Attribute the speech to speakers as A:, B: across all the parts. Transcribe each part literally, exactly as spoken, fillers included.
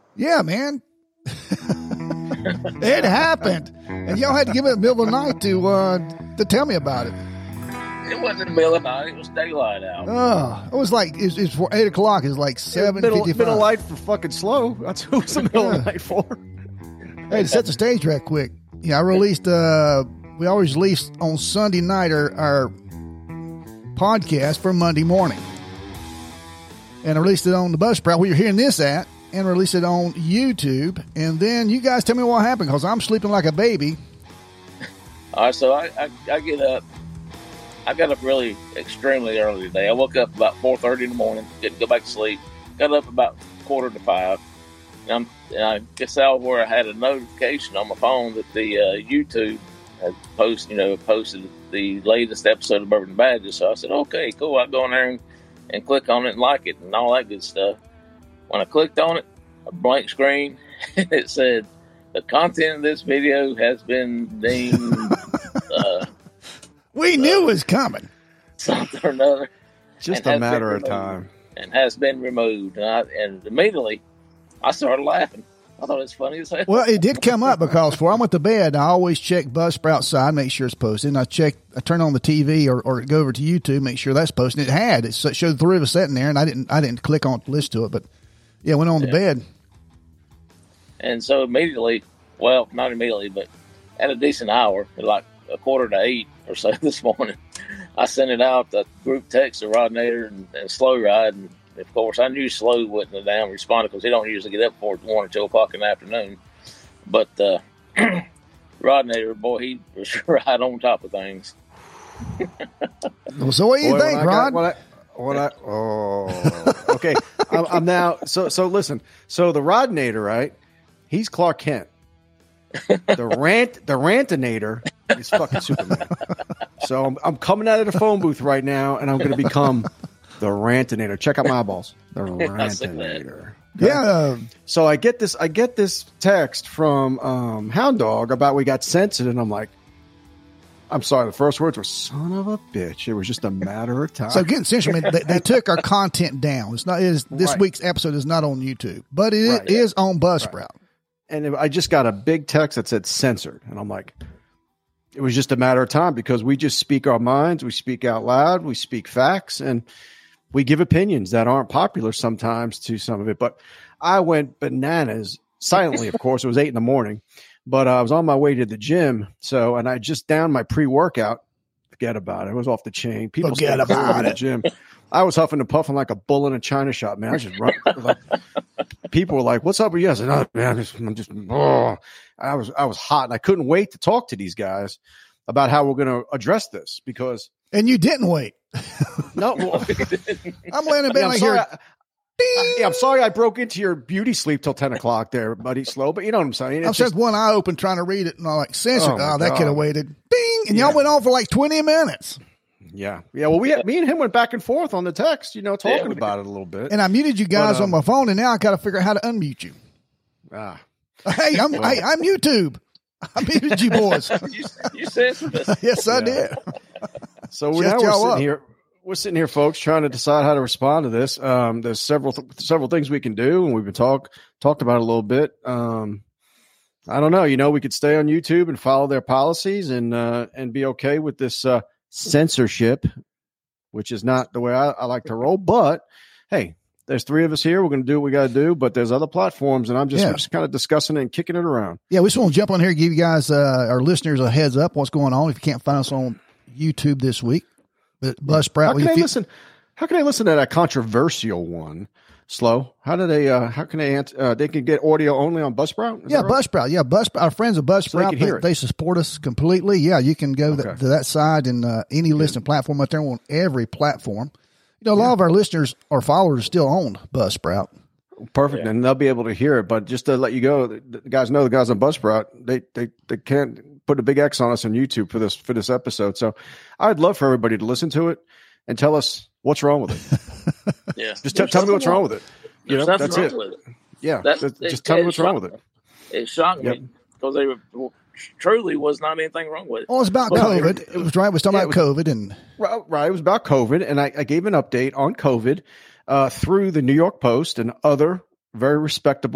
A: Yeah, man. It happened. And y'all had to give it the middle of the night to uh, to tell me about it.
B: It wasn't the middle of the night. It was daylight out.
A: Oh, it was like, it's it for eight o'clock. It was like seven fifty-five.
C: Middle, middle light for fucking slow. That's who was the middle of the night for.
A: Hey, to set the stage right quick. Yeah, I released, uh, we always release on Sunday night our, our podcast for Monday morning. And I released it on the Buzzsprout where you're hearing this at, and released it on YouTube. And then you guys tell me what happened, because I'm sleeping like a baby.
B: All right, so I, I, I get up. I got up really extremely early today. I woke up about four thirty in the morning, didn't go back to sleep. Got up about quarter to five. And, I'm, and I guess out where I had a notification on my phone that the uh, YouTube had post, you know, posted the latest episode of Bourbon Badges. So I said, okay, cool. I'll go in there and, and click on it and like it and all that good stuff. When I clicked on it, a blank screen, and it said, the content of this video has been deemed... uh,
A: we knew it was coming.
B: Something or another.
C: Just a matter of time.
B: And has been removed. And, I, and immediately, I started laughing. I thought it was funny as hell.
A: Well, it did come up because before I went to bed, I always check Buzzsprout side, make sure it's posted. And I check, I turn on the T V or, or go over to YouTube, make sure that's posted. It had. It showed the three of us sitting there, and I didn't I didn't click on it to listen to it. But, yeah, went on yeah. to bed.
B: And so immediately, well, not immediately, but at a decent hour, like a quarter to eight or so this morning, I sent it out, the group text to Rod Nader and, and Slow Ride. And, of course, I knew Slow wouldn't have down responded because he don't usually get up before one or two o'clock in the afternoon. But uh, Rod Nader, boy, he was right on top of things.
A: Well, so what do you boy, think, Rod?
C: Got, what I, what I, oh, okay. I'm, I'm now, so, so listen. So the Rod Nader, right? He's Clark Kent. The rant, the Rantinator is fucking Superman. So I'm, I'm coming out of the phone booth right now, and I'm going to become the Rantinator. Check out my eyeballs. The Rantinator. Okay?
A: Yeah.
C: So I get this. I get this text from um, Hound Dog about we got censored, and I'm like, I'm sorry. The first words were "son of a bitch." It was just a matter of time.
A: So getting censored, I mean, they, they took our content down. It's not. It is, this right. week's episode is not on YouTube, but it right. is on Buzzsprout. Right.
C: And I just got a big text that said censored. And I'm like, it was just a matter of time because we just speak our minds. We speak out loud. We speak facts. And we give opinions that aren't popular sometimes to some of it. But I went bananas silently, of course. It was eight in the morning. But I was on my way to the gym. So, and I just downed my pre-workout. Forget about it. It was off the chain. People
A: Forget about it.
C: The gym. I was huffing and puffing like a bull in a china shop, man. I was just running. Like, people were like, "What's up with you?" I said, "Oh, man, I'm just." Oh. I was, I was hot, and I couldn't wait to talk to these guys about how we're going to address this because.
A: And you didn't wait.
C: No, well,
A: I'm laying in bed
C: yeah,
A: like
C: here.
A: I,
C: yeah, I'm sorry I broke into your beauty sleep till ten o'clock there, buddy. Slow, but you know what I'm saying.
A: I'm just one eye open trying to read it, and I'm like, censored. Oh, oh that could have waited. Ding, and
C: yeah.
A: y'all went on for like twenty minutes.
C: Yeah. Yeah. Well, we, me and him went back and forth on the text, you know, talking yeah, about it a little bit.
A: And I muted you guys but, um, on my phone, and now I got to figure out how to unmute you.
C: Ah.
A: Hey, I'm, well. hey, I'm YouTube. I muted you boys.
B: you, you said
A: Yes, I yeah. did.
C: So we're, now we're sitting up. here. We're sitting here, folks, trying to decide how to respond to this. Um, there's several, th- several things we can do, and we've been talk, talked about it a little bit. Um, I don't know. You know, we could stay on YouTube and follow their policies and, uh, and be okay with this, uh, censorship, which is not the way I, I like to roll. But hey, there's three of us here. We're going to do what we got to do. But there's other platforms, and I'm just, yeah. just kind of discussing it and kicking it around.
A: Yeah, we just want to jump on here and give you guys, uh, our listeners, a heads up what's going on. If you can't find us on YouTube this week, but Buzzsprout.
C: How can I
A: feel-
C: listen? How can I listen to that controversial one? Slow. How do they? Uh, how can they? Uh, they can get audio only on Buzzsprout. Is
A: yeah,
C: right?
A: Buzzsprout. Yeah, Buzzsprout. Our friends at Buzzsprout, so they, they, they support us completely. Yeah, you can go okay. th- to that side and uh, any listening platform out there on every platform. You know, a lot yeah. of our listeners or followers still own Buzzsprout.
C: Perfect, yeah. and they'll be able to hear it. But just to let you go, the, the guys know the guys on Buzzsprout. They they they can't put a big X on us on YouTube for this for this episode. So I'd love for everybody to listen to it and tell us what's wrong with it.
B: Yeah,
C: just t- tell me what's wrong with it. You know, that's it. it. Yeah,
B: that's,
C: just,
B: it,
C: just tell
B: it,
C: me what's wrong with it.
B: It shocked
C: yep.
B: me because there well, truly was not anything wrong with it.
A: Oh, it's about well, COVID. It, it was right. It was talking yeah, about was, COVID and
C: right, right. It was about COVID, and I, I gave an update on COVID uh, through the New York Post and other very respectable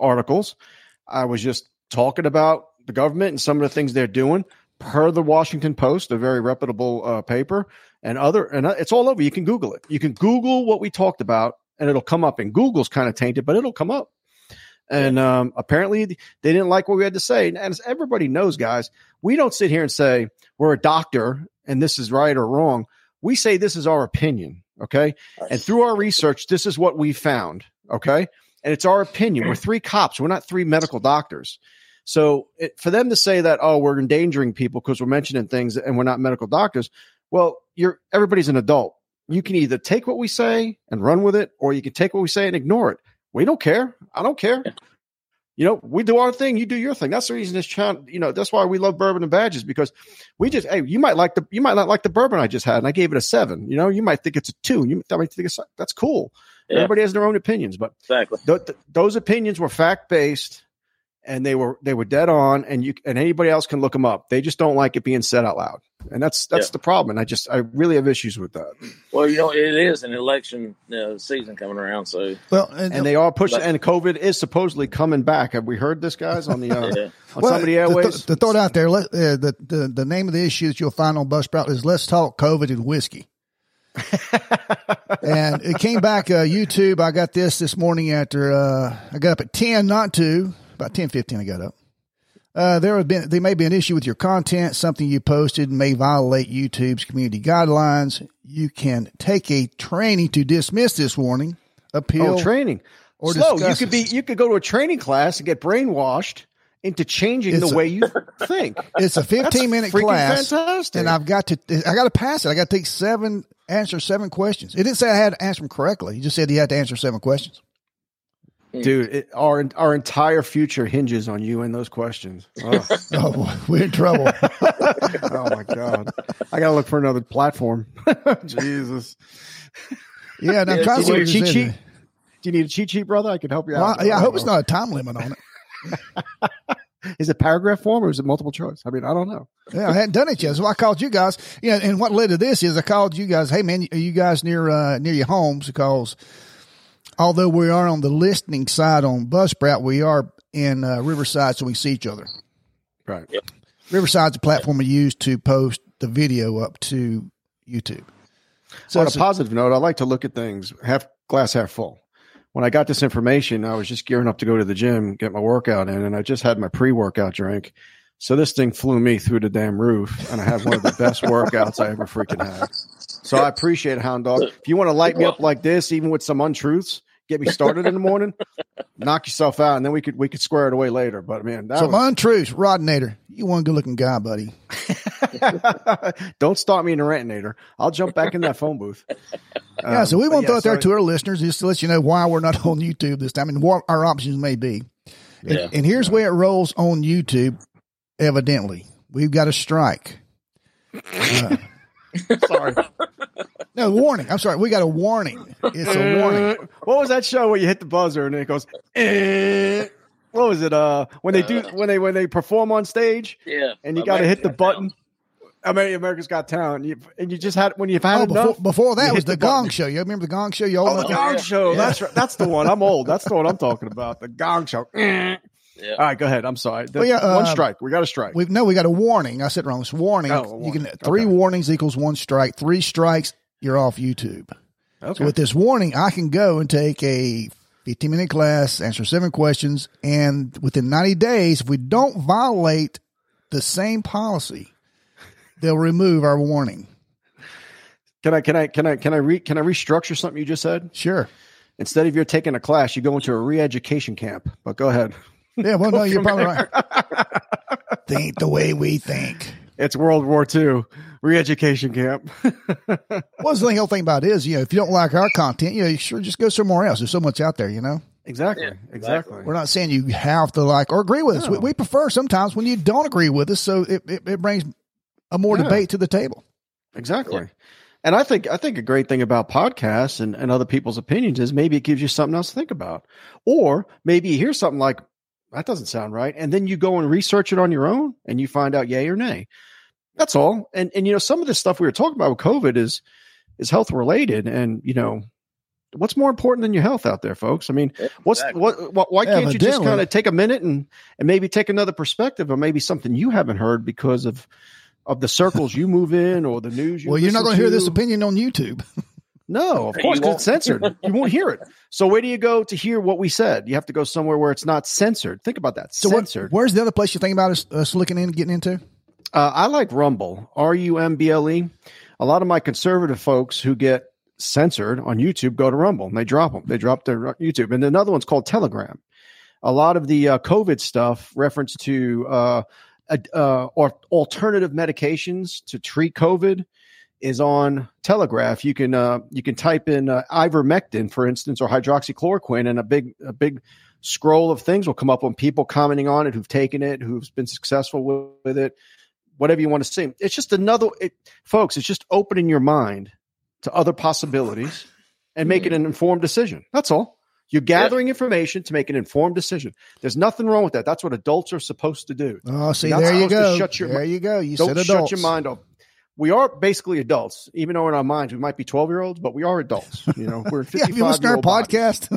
C: articles. I was just talking about the government and some of the things they're doing per the Washington Post, a very reputable uh, paper, and other, and it's all over. You can Google it. You can Google what we talked about and it'll come up. And Google's kind of tainted, but it'll come up. And um, apparently they didn't like what we had to say. And as everybody knows, guys, we don't sit here and say we're a doctor and this is right or wrong. We say this is our opinion. Okay. And through our research, this is what we found. Okay. And it's our opinion. We're three cops. We're not three medical doctors. So it, for them to say that, oh, we're endangering people because we're mentioning things and we're not medical doctors. Well, you're everybody's an adult. You can either take what we say and run with it, or you can take what we say and ignore it. We don't care. I don't care. You know, we do our thing. You do your thing. That's the reason this channel, you know, that's why we love Bourbon and Badges, because we just, hey, you might like the, you might not like the bourbon I just had. And I gave it a seven. You know, you might think it's a two. You might think it's, that's cool. Yeah. Everybody has their own opinions, but
B: exactly.
C: th- th- those opinions were fact-based and they were, they were dead on, and you, and anybody else can look them up. They just don't like it being said out loud. And that's, that's yeah. the problem. And I just, I really have issues with that.
B: Well, you know, it is an election uh, season coming around. So,
C: well, and, and they are pushing, but, and COVID is supposedly coming back. Have we heard this, guys, on the, uh, yeah. on
A: well,
C: somebody airways?
A: The, the thought out there, let, uh, the, the, the name of the issue that you'll find on Buzzsprout is Let's Talk COVID and Whiskey. And it came back, uh, YouTube. I got this this morning after, uh, I got up at ten, not two, about ten fifteen I got up. Uh, there have been, there may be an issue with your content. Something you posted may violate YouTube's community guidelines. You can take a training to dismiss this warning, appeal.
C: Oh, training.
A: Or
C: Slow. You could be, you could go to a training class and get brainwashed into changing it's the a, way you think.
A: It's a fifteen minute class.
C: Fantastic.
A: And I've got to, I got to pass it. I got to take seven, answer seven questions. It didn't say I had to answer them correctly. It just said you had to answer seven questions.
C: Dude, it, our our entire future hinges on you and those questions. Oh,
A: oh we're in trouble.
C: Oh my God, I gotta look for another platform. Jesus.
A: Yeah, now
C: yeah, do, you need a cheat sheet? do you need a cheat sheet, brother? I can help you
A: well,
C: out.
A: Yeah, I, I hope it's not a time limit on
C: it. Is it paragraph form or is it multiple choice? I mean, I don't know.
A: Yeah, I hadn't done it yet, so I called you guys. Yeah, and what led to this is I called you guys. Hey, man, are you guys near uh, near your homes? Because although we are on the listening side on Buzzsprout, we are in uh, Riverside, so we see each other.
C: Right.
B: Yep.
A: Riverside's a platform we use to post the video up to YouTube.
C: So on a positive note, I like to look at things half glass half full. When I got this information, I was just gearing up to go to the gym, get my workout in, and I just had my pre-workout drink. So this thing flew me through the damn roof, and I had one of the best workouts I ever freaking had. So I appreciate it, Hound Dog. If you want to light me up like this, even with some untruths, get me started in the morning, knock yourself out, and then we could we could square it away later. But man, that
A: some
C: was...
A: untruths, Rodinator. You one good looking guy, buddy.
C: Don't start me in the rantinator. I'll jump back in that phone booth. Um,
A: yeah, so we want to
C: yeah,
A: throw it there
C: sorry.
A: to our listeners just to let you know why we're not on YouTube this time and what our options may be. And,
B: yeah.
A: and here's where it rolls on YouTube. Evidently, we've got a strike. Uh,
C: sorry.
A: No, warning. I'm sorry. We got a warning. It's a warning.
C: What was that show where you hit the buzzer and it goes, eh? What was it? Uh, when they do, when they, when they perform on stage,
B: yeah,
C: and you got to hit the button. I mean, America's Got Talent. You, and you just had, when you've had
A: oh,
C: enough.
A: Before, before that was the, the Gong
C: button.
A: Show. You remember the Gong Show? You old
C: oh, the Gong
A: yeah.
C: Show.
A: Yeah.
C: That's right. That's the one. I'm old. That's the one I'm talking about. The Gong Show. Yeah. All right, go ahead. I'm sorry. The, well, yeah, uh, one strike. We got a strike.
A: We no, we got a warning. I said wrong. It's warning.
C: Oh, warning.
A: You can three okay. warnings equals one strike. Three strikes, you're off YouTube.
C: Okay.
A: So with this warning, I can go and take a fifteen minute class, answer seven questions, and within ninety days, if we don't violate the same policy, they'll remove our warning.
C: Can I can I can I can I re can I restructure something you just said?
A: Sure.
C: Instead of you're taking a class, you go into a re-education camp. But go ahead.
A: Yeah, well, no, you're probably right. Think the way we think.
C: It's World War Two re-education camp.
A: Well, the whole thing about it is, you know, if you don't like our content, you know, you sure just go somewhere else. There's so much out there, you know.
C: Exactly.
B: Yeah,
C: exactly.
B: exactly.
A: We're not saying you have to like or agree with us.
C: No.
A: We, we prefer sometimes when you don't agree with us, so it, it, it brings a more yeah. debate to the table.
C: Exactly.
B: Yeah.
C: And I think I think a great thing about podcasts and, and other people's opinions is maybe it gives you something else to think about. Or maybe you hear something like, that doesn't sound right. And then you go and research it on your own and you find out yay or nay. That's all. And, and, you know, some of this stuff we were talking about with COVID is, is health related. And, you know, what's more important than your health out there, folks? I mean, what's exactly. what, what? Why can't you just kind of take a minute and and maybe take another perspective, or maybe something you haven't heard because of of the circles you move in or the news? You
A: well, you're not going to hear this opinion on YouTube.
C: No, of course, because it's censored. You won't hear it. So where do you go to hear what we said? You have to go somewhere where it's not censored. Think about that.
A: So
C: censored.
A: What, where's the other place you think about us, us looking in and getting into?
C: Uh, I like Rumble, R U M B L E. A lot of my conservative folks who get censored on YouTube go to Rumble and they drop them. They drop their YouTube. And another one's called Telegram. A lot of the uh, COVID stuff reference to uh, uh, or alternative medications to treat COVID is on Telegraph. You can uh, you can type in uh, ivermectin, for instance, or hydroxychloroquine, and a big a big scroll of things will come up on people commenting on it who've taken it, who've been successful with, with it, whatever you want to see. It's just another, it, folks, it's just opening your mind to other possibilities and making an informed decision. That's all. You're gathering yeah. information to make an informed decision. There's nothing wrong with that. That's what adults are supposed to do.
A: Oh, see, there you go.
C: Shut your,
A: there you go. You
C: don't
A: said adults.
C: Shut your mind off. We are basically adults, even though in our minds we might be twelve-year-olds, but we are adults. You know, we're fifty-five.
A: Yeah, if you listen to our podcast.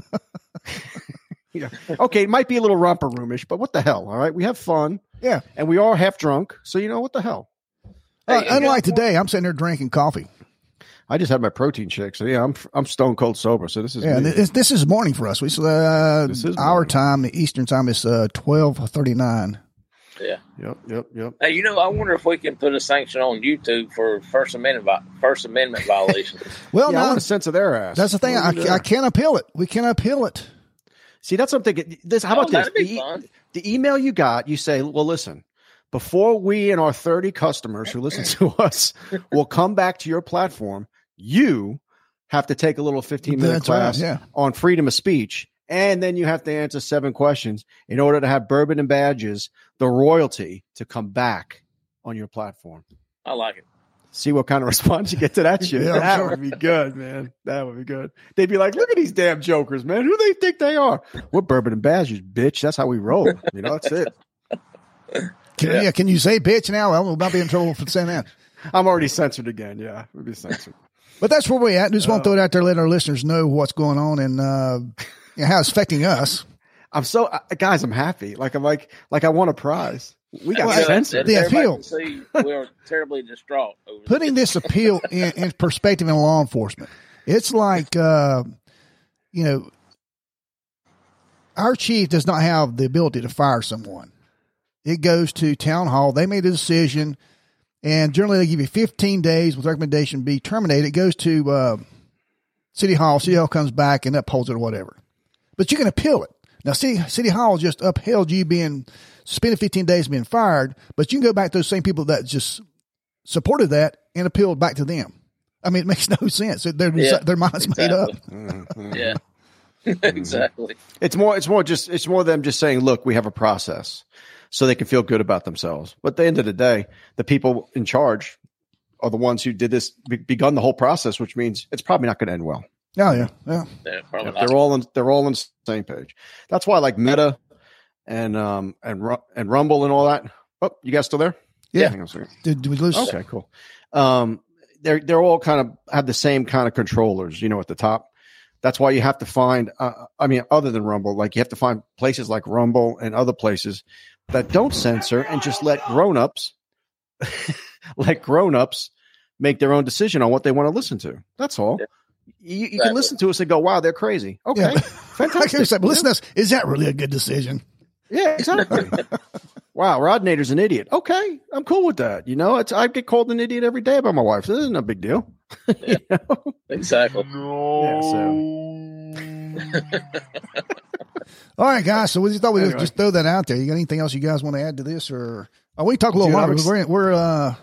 C: Yeah. Okay, it might be a little romper roomish, but what the hell? All right, we have fun.
A: Yeah,
C: and we are half drunk, so you know what the hell.
A: Uh, hey, unlike today, I'm sitting there drinking coffee.
C: I just had my protein shake, so yeah, I'm I'm stone cold sober. So this is
A: yeah, this, this is morning for us. We uh, this is our morning. Time, Eastern time is uh, twelve thirty nine.
B: Yeah.
C: Yep. Yep. Yep.
B: Hey, you know, I wonder if we can put a sanction on YouTube for First Amendment First Amendment violations.
C: Well, yeah, no, I want a sense of their ass.
A: That's the thing. I, I can't appeal it. We can't appeal it.
C: See, that's what I'm thinking. This. How about
B: oh,
C: this? The,
B: fun.
C: the email you got, you say, well, listen, before we and our thirty customers who listen to us will come back to your platform, you have to take a little fifteen minute that's class right, yeah. on freedom of speech. And then you have to answer seven questions in order to have Bourbon and Badges, the royalty, to come back on your platform.
B: I like it.
C: See what kind of response you get to that shit. Yeah, that sure. would be good, man. That would be good. They'd be like, look at these damn jokers, man. Who do they think they are? We're Bourbon and Badges, bitch. That's how we roll. You know, that's it.
A: Can, yeah. yeah, can you say bitch now? Well, we'll not be in trouble for saying that.
C: I'm already censored again. Yeah, we'll be censored.
A: But that's where we're at. Just uh, want to throw it out there, let our listeners know what's going on and uh, how it's affecting us.
C: I'm so uh, guys. I'm happy. Like I'm like like I won a prize. We got
B: well,
C: censored.
A: The appeal.
B: See, we're terribly distraught. Over
A: Putting this appeal in, in perspective in law enforcement, it's like uh, you know, our chief does not have the ability to fire someone. It goes to town hall. They made a decision, and generally they give you fifteen days with recommendation be terminated. It goes to uh, city hall. City hall comes back and upholds it or whatever. But you can appeal it. Now, City, City Hall just upheld you being suspended fifteen days being fired, but you can go back to those same people that just supported that and appealed back to them. I mean, it makes no sense. Their,
B: yeah,
A: their mind's
B: exactly.
A: made up.
B: Mm-hmm. Yeah, exactly.
C: It's more, it's more just, it's more them just saying, look, we have a process so they can feel good about themselves. But at the end of the day, the people in charge are the ones who did this, be, begun the whole process, which means it's probably not going to end well.
A: Oh yeah, yeah.
B: yeah,
C: yeah they're all on. They're all on the same page. That's why, like Meta and um and and Rumble and all that. Oh, you guys still there?
A: Yeah. Did, did we lose?
C: Okay, cool. Um, they're they're all kind of have the same kind of controllers, you know, at the top. That's why you have to find. Uh, I mean, other than Rumble, like you have to find places like Rumble and other places that don't censor and just let grown-ups, let grown-ups make their own decision on what they want to listen to. That's all.
B: Yeah.
C: You, you exactly. can listen to us and go, wow, they're crazy. Okay. Yeah. Fantastic.
A: Say, but listen to us. Is that really a good decision?
C: Yeah, exactly. Wow, Rod Nader's an idiot. Okay. I'm cool with that. You know, it's, I get called an idiot every day by my wife. So this isn't a big deal.
B: Yeah. You know? Exactly.
C: No. Yeah, so.
A: All right, guys. So we just thought we'd anyway. just throw that out there. You got anything else you guys want to add to this? Or oh, we talk a little Dude, longer. We're, we're uh,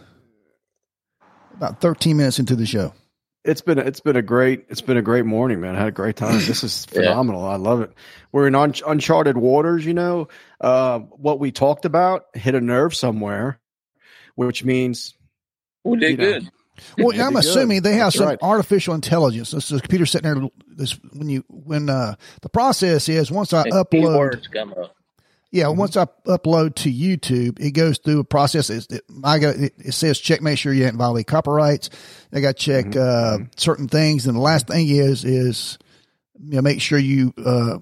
A: about thirteen minutes into the show.
C: It's been it's been a great it's been a great morning, man. I had a great time. This is phenomenal. Yeah. I love it. We're in un- uncharted waters, you know. Uh, what we talked about hit a nerve somewhere, which means
B: we did
C: you know,
B: good.
A: Well, I'm assuming
C: good.
A: they have
C: That's
A: some
C: right.
A: artificial intelligence. This is a computer sitting there. This when you when uh, the process is once I and upload.
B: Come up.
A: Yeah, mm-hmm. once I upload to YouTube, it goes through a process. It, I got it, it says check, make sure you haven't violated copyrights. I got to check mm-hmm. uh, certain things, and the last thing is is you know, make sure you, uh,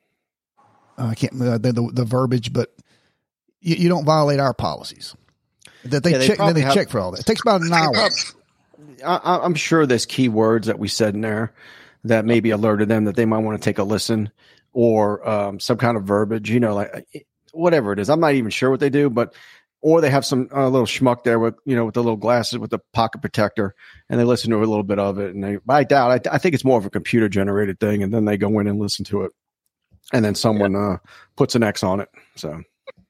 A: I can't remember the, the, the verbiage, but you, you don't violate our policies. That they, yeah, they check, then they have, check for all that. It takes about an hour.
C: I, I'm sure there's key words that we said in there that maybe alerted them that they might want to take a listen, or um, some kind of verbiage, you know, like whatever it is. I'm not even sure what they do, but or they have some uh, little schmuck there with, you know, with the little glasses with the pocket protector, and they listen to a little bit of it. And they, I doubt, I, I think it's more of a computer generated thing. And then they go in and listen to it. And then someone yeah. uh, puts an X on it. So,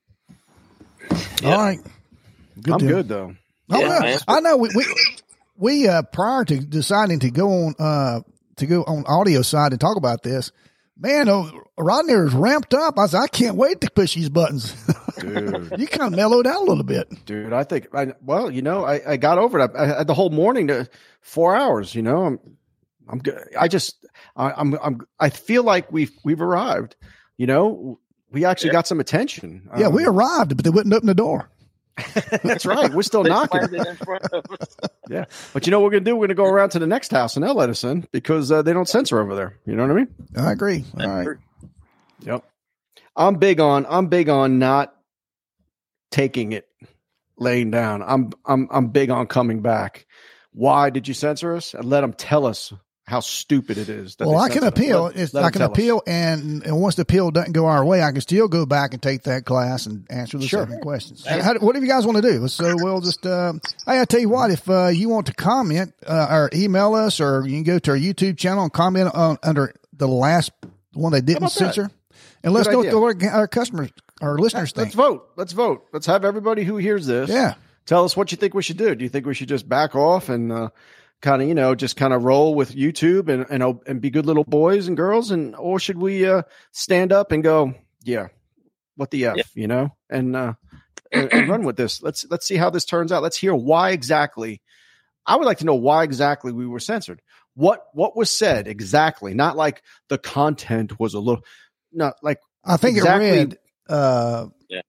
A: yeah. All right.
C: Good I'm deal. good though.
A: Oh, yeah, yeah. I know we, we, we uh, prior to deciding to go on, uh, to go on audio side and talk about this, man, oh, Rodney is ramped up. I said, I can't wait to push these buttons. Dude. You kind of mellowed out a little bit.
C: Dude, I think, I, well, you know, I, I got over it. I, I had the whole morning to four hours, you know, I'm, I'm good. I just, I, I'm, I'm, I feel like we've, we've arrived, you know, we actually yeah. got some attention.
A: Yeah,
C: um,
A: we arrived, but they wouldn't open the door.
C: That's right. We're still knocking. Yeah. But you know what we're going to do? We're going to go around to the next house and they'll let us in because uh, they don't censor over there. You know what I mean?
A: I agree. All right.
C: Yep. I'm big on, I'm big on not taking it laying down. I'm, I'm, I'm big on coming back. Why did you censor us? And let them tell us how stupid it is. That
A: well, I can appeal. Let, it's, let I can appeal, us. and and once the appeal doesn't go our way, I can still go back and take that class and answer the sure. seven questions. How, what do you guys want to do? So we'll just. Uh, hey, I tell you what, if uh, you want to comment uh, or email us, or you can go to our YouTube channel and comment on under the last one they didn't censor, that? and let's know what our, our customers, our listeners
C: Let's
A: think.
C: Let's vote. Let's vote. Let's have everybody who hears this.
A: Yeah.
C: Tell us what you think we should do. Do you think we should just back off and? Uh, kind of, you know, just kind of roll with YouTube and, and, and be good little boys and girls, and, or should we, uh, stand up and go, yeah, what the F, yeah. you know, and, uh, and, and run with this. Let's, let's see how this turns out. Let's hear why exactly. I would like to know why exactly we were censored. What, what was said exactly? Not like the content was a little, not like,
A: I think exactly, it read,
B: uh, yeah.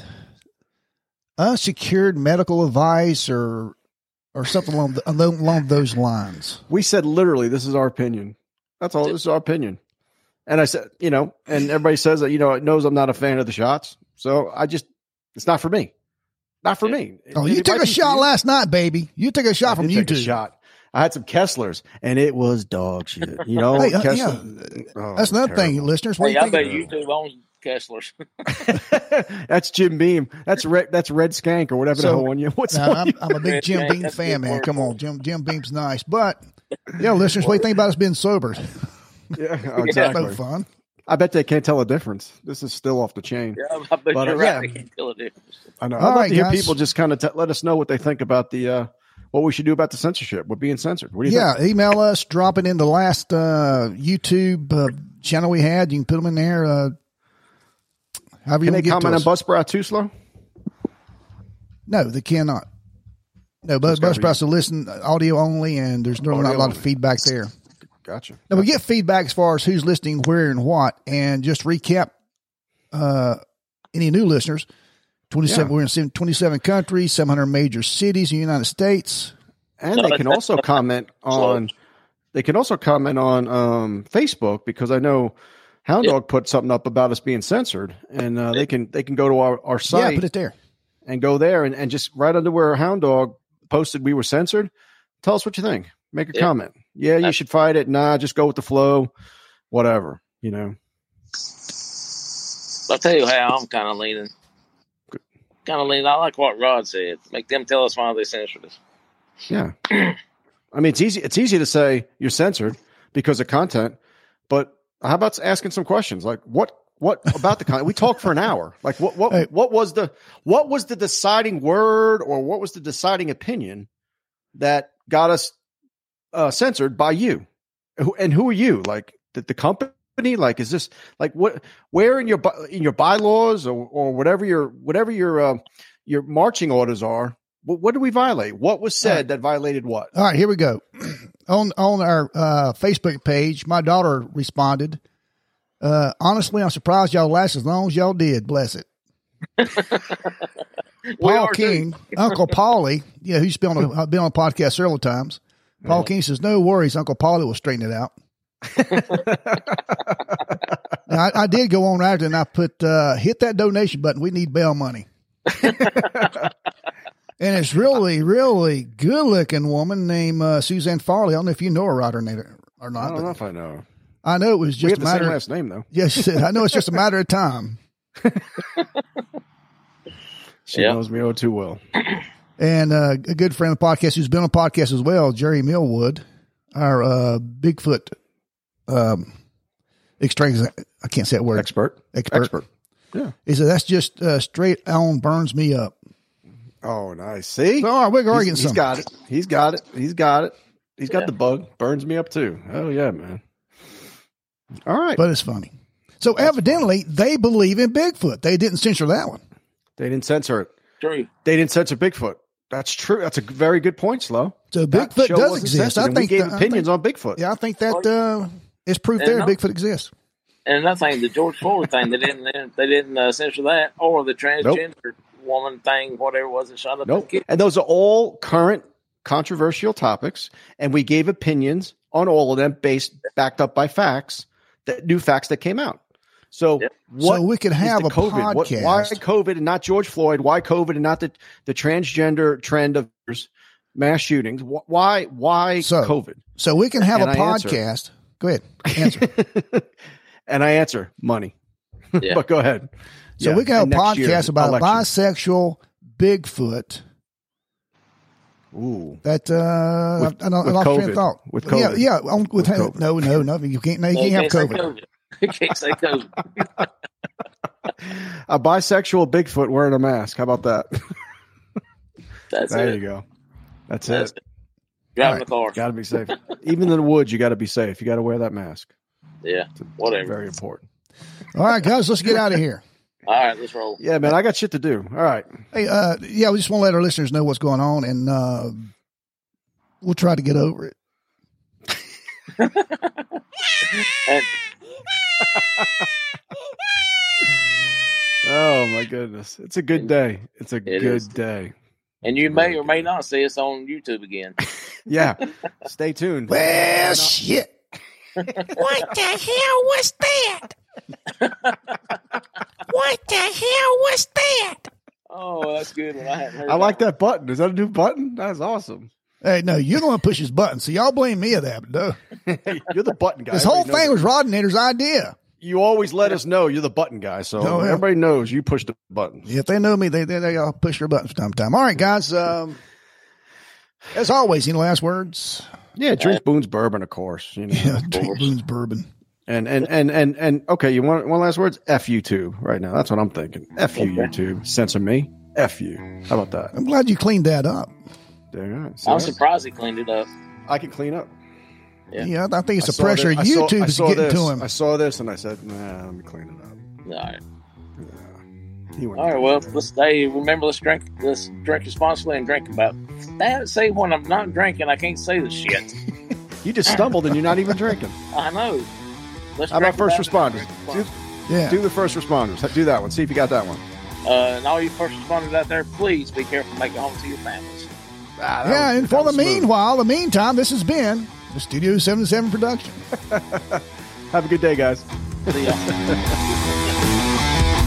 A: unsecured medical advice or, or something along, the, along those lines.
C: We said literally, this is our opinion. That's all. This is our opinion. And I said, you know, and everybody says that, you know, it knows I'm not a fan of the shots. So I just, it's not for me. Not for me.
A: Oh, you took a shot last night, baby. You took a shot from YouTube.
C: Take a shot. I had some Kesslers, and it was dog shit. You know,
A: hey, uh, Kessler, yeah. oh, that's another terrible. thing, listeners.
B: What hey, I bet YouTube owns Kesslers.
C: That's Jim Beam. That's Red. That's Red Skank or whatever so, the hell one you. What's
A: now, I'm, I'm a big Jim Beam That's fan, man. Come on, Jim. Jim Beam's nice, but yeah, listeners, what do you think about us being sober?
C: Yeah, exactly.
A: No fun.
C: I bet they can't tell a difference. This is still off the chain.
B: Yeah, I bet but, you're uh, right. Yeah. They can't tell a difference.
C: I know. I'd All love right, to hear guys. people just kind of t- let us know what they think about the. Uh, what we should do about the censorship. We're being censored. What do you
A: yeah,
C: think? Yeah,
A: email us, drop it in the last uh, YouTube uh, channel we had. You can put them in there. Uh, however you
C: can they comment on Buzzsprout too slow?
A: No, they cannot. No, but Buzzsprout's a listen audio only, and there's really not a lot of feedback there.
C: Gotcha.
A: Now,
C: gotcha.
A: we get feedback as far as who's listening, where, and what. And just recap uh, any new listeners. twenty-seven. Yeah. We're in twenty-seven countries, seven hundred major cities in the United States.
C: And they can also comment on. They can also comment on um, Facebook, because I know Hound Dog yeah. put something up about us being censored, and uh, they can they can go to our, our site.
A: Yeah, put it there,
C: and go there and, and just right under where Hound Dog posted we were censored. Tell us what you think. Make a yeah. comment. Yeah, you should fight it. Nah, just go with the flow. Whatever, you know.
B: I'll tell you how I'm kind of leaning. Kind of lean. I like what Rod said. Make them tell us why they censored us.
C: Yeah, I mean it's easy. It's easy to say you're censored because of content, but how about asking some questions like what what about the content? We talked for an hour. Like what what hey. what was the what was the deciding word or what was the deciding opinion that got us uh, censored by you? And who are you? Like the, the company? Like, is this like what? Where in your in your bylaws or, or whatever your whatever your uh, your marching orders are? What, what did we violate? What was said right. that violated what?
A: All right, here we go. on on our uh, Facebook page, my daughter responded. Uh, honestly, I'm surprised y'all last as long as y'all did. Bless it. Paul King, too. Uncle Paulie, yeah, who's been on a, been on a podcast several times. Paul yeah. King says, "No worries, Uncle Paulie will straighten it out." Now, I, I did go on after and I put, uh, hit that donation button. We need bail money. And it's really, really good looking woman named uh, Suzanne Farley. I don't know if you know her right or not. Or not
C: I don't know if I know her.
A: I know it was just
C: we have
A: a
C: the
A: matter
C: same last name though.
A: Yes, I know it's just a matter of time.
C: She yep. knows me oh too well.
A: And uh, a good friend of the podcast who's been on the podcast as well, Jerry Millwood, our uh, Bigfoot um, extreme, I can't say that word.
C: Expert.
A: Expert.
C: Expert. Yeah.
A: He said, that's just uh, straight on burns me up.
C: Oh, nice. See?
A: So, all right, we're arguing
C: he's, he's got it. He's got it. He's got it. He's got yeah. the bug. Burns me up too. Oh, yeah, man. All right.
A: But it's funny. So That's evidently, funny. They believe in Bigfoot. They didn't censor that one.
C: They didn't censor it.
B: True.
C: They didn't censor Bigfoot. That's true. That's a very good point, Slow.
A: So Bigfoot does exist. I think
C: we gave
A: the,
C: opinions
A: I
C: on
A: think,
C: Bigfoot.
A: Yeah, I think that uh, is proof there.
B: Another,
A: Bigfoot exists.
B: And another thing, the George Floyd thing, they didn't they didn't uh, censor that, or the transgender nope. woman thing, whatever it was that shot up
C: nope.
B: the kid.
C: And those are all current controversial topics, and we gave opinions on all of them based backed up by facts, that new facts that came out. So yep. what
A: so we could have a
C: COVID?
A: podcast.
C: What, why COVID and not George Floyd? Why COVID and not the, the transgender trend of mass shootings? Why why
A: so,
C: COVID?
A: So we can have
C: and
A: a
C: I
A: podcast.
C: Answer.
A: Go ahead. Answer.
C: And I answer money. Yeah. But go ahead.
A: So
C: yeah.
A: we can have
C: and
A: a podcast about
C: election.
A: a bisexual Bigfoot.
C: Ooh.
A: That uh
C: with,
A: I don't
C: with
A: I lost
C: COVID.
A: train of thought.
C: With COVID.
A: Yeah, yeah. On, with,
C: with COVID.
A: No, no, no. You can't no, you
B: no,
A: can't,
B: you
A: have
B: can't
A: COVID.
B: Say COVID. You can't say COVID.
C: A bisexual Bigfoot wearing a mask. How about that?
B: That's
C: there
B: it.
C: you go. That's,
B: That's
C: it.
B: it. Driving
C: right.
B: the car.
C: Got to be safe. Even in the woods, you got to be safe. You got to wear that mask.
B: Yeah.
C: It's, it's
B: whatever.
C: Very important.
A: All right, guys, let's get out of here.
B: All right, let's roll.
C: Yeah, man, I got shit to do. All right.
A: Hey, uh, yeah, we just want to let our listeners know what's going on, and uh, we'll try to get over it.
B: and,
C: oh my goodness, it's a good day. It's a
B: it
C: good
B: is.
C: day.
B: And you may or may not see us on YouTube again.
C: Yeah, stay tuned.
A: Well, shit.
D: What the hell was that? What the hell was that?
B: Oh, that's good. When I hadn't heard
C: I like
B: that.
C: that button. Is that a new button? That's awesome.
A: Hey, no, you're the one who pushes buttons, so y'all blame me of that. But no.
C: Hey, you're the button guy.
A: This whole
C: Everybody
A: thing
C: knows
A: was Rodinator's idea.
C: You always let us know you're the button guy, so
A: Oh, yeah.
C: everybody knows you push the button.
A: If they know me, they they, they all push their buttons from time to time. All right, guys. Um, as always, any last words?
C: Yeah, drink Boone's bourbon, of course. You know,
A: Yeah, drink Boone's bourbon.
C: And and and and and okay, you want one last words? F YouTube right now. That's what I'm thinking. F you YouTube. Censor me. F you. How about that?
A: I'm glad you cleaned that up.
C: There you go.
B: I'm surprised he cleaned it up.
C: I can clean up.
B: Yeah,
A: yeah I think it's
C: I
A: the pressure
C: this,
A: YouTube
C: I
A: is
C: saw
A: getting
C: this,
A: to him.
C: I saw this and I said, nah, let me clean it up.
B: All right.
C: Yeah.
B: All right. Well, let's stay. Remember, let's drink. Let's drink responsibly and drink about. That say when I'm not drinking, I can't say the shit.
C: You just stumbled and you're not even drinking.
B: I know. Let's
C: How about first
B: about
C: responders?
B: Do,
A: yeah.
C: Do the first responders. Do that one. See if you got that one.
B: Uh, and all you first responders out there, please be careful. Make it home to your families.
C: Ah,
A: yeah,
C: was,
A: and for the
C: smooth.
A: meanwhile, the meantime, this has been the Studio seventy-seven production.
C: Have a good day, guys.
B: See ya.